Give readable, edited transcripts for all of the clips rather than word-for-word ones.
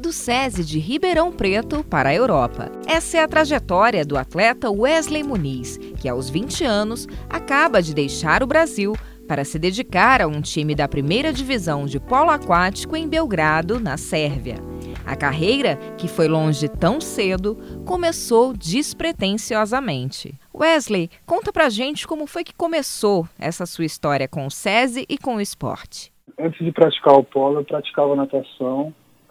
do SESI de Ribeirão Preto para a Europa. Essa é a trajetória do atleta Wesley Muniz, que aos 20 anos acaba de deixar o Brasil para se dedicar a um time da primeira divisão de polo aquático em Belgrado, na Sérvia. A carreira, que foi longe tão cedo, começou despretensiosamente. Wesley, conta pra gente como foi que começou essa sua história com o SESI e com o esporte. Antes de praticar o polo, eu praticava natação,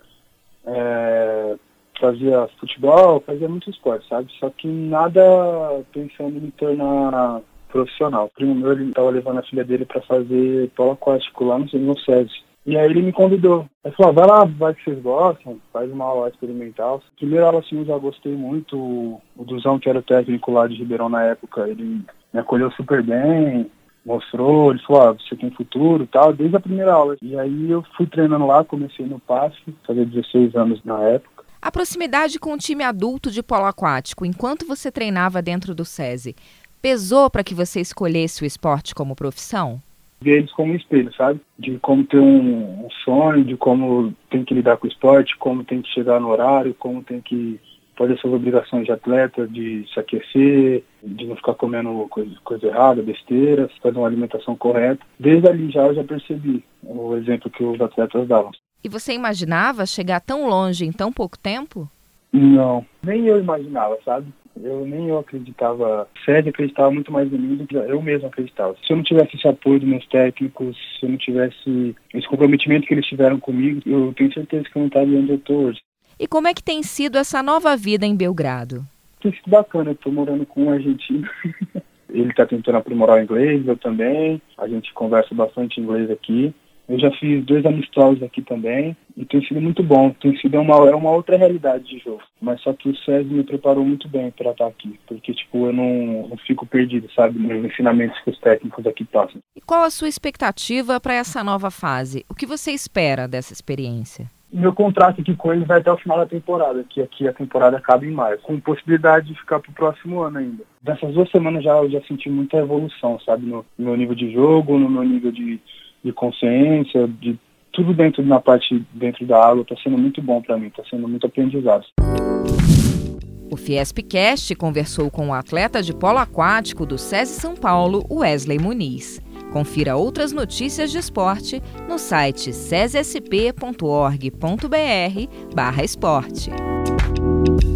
fazia futebol, fazia muito esporte, sabe? Só que nada pensando em me tornar profissional. O primo meu, ele estava levando a filha dele para fazer polo aquático lá no SESI. E aí ele me convidou. Ele falou, vai lá, vai que vocês gostam, faz uma aula experimental. Primeira aula, assim, eu já gostei muito. O Duzão, que era o técnico lá de Ribeirão na época, ele me acolheu super bem, mostrou, ele falou, você tem futuro e tal, desde a primeira aula. E aí eu fui treinando lá, comecei no PASF, fazia 16 anos na época. A proximidade com o time adulto de polo aquático, enquanto você treinava dentro do SESI, pesou para que você escolhesse o esporte como profissão? Ver eles como um espelho, sabe? De como ter um sonho, de como tem que lidar com o esporte, como tem que chegar no horário, como tem que fazer suas obrigações de atleta, de se aquecer, de não ficar comendo coisa errada, besteira, fazer uma alimentação correta. Desde ali eu já percebi o exemplo que os atletas davam. E você imaginava chegar tão longe em tão pouco tempo? Não, nem eu imaginava, sabe? Nem eu acreditava. O SESI acreditava muito mais em mim do que eu mesmo acreditava. Se eu não tivesse esse apoio dos meus técnicos, se eu não tivesse esse comprometimento que eles tiveram comigo, eu tenho certeza que eu não estaria onde eu estou hoje. E como é que tem sido essa nova vida em Belgrado? Tem sido bacana, eu estou morando com um argentino. Ele está tentando aprimorar o inglês, eu também. A gente conversa bastante inglês aqui. Eu já fiz 2 amistosos aqui também e tem sido muito bom. Tem sido uma outra realidade de jogo. Mas só que o SESI me preparou muito bem para estar aqui. Porque, eu não fico perdido, sabe, nos ensinamentos que os técnicos aqui passam. E qual a sua expectativa para essa nova fase? O que você espera dessa experiência? Meu contrato aqui com ele vai até o final da temporada, que aqui a temporada acaba em maio, com possibilidade de ficar pro próximo ano ainda. Nessas 2 semanas eu já senti muita evolução, sabe, no meu nível de jogo, no meu nível de consciência, de tudo dentro da água, está sendo muito bom para mim, está sendo muito aprendizado. O Fiespcast conversou com o atleta de polo aquático do SESI São Paulo, Wesley Muniz. Confira outras notícias de esporte no site sesisp.org.br/esporte.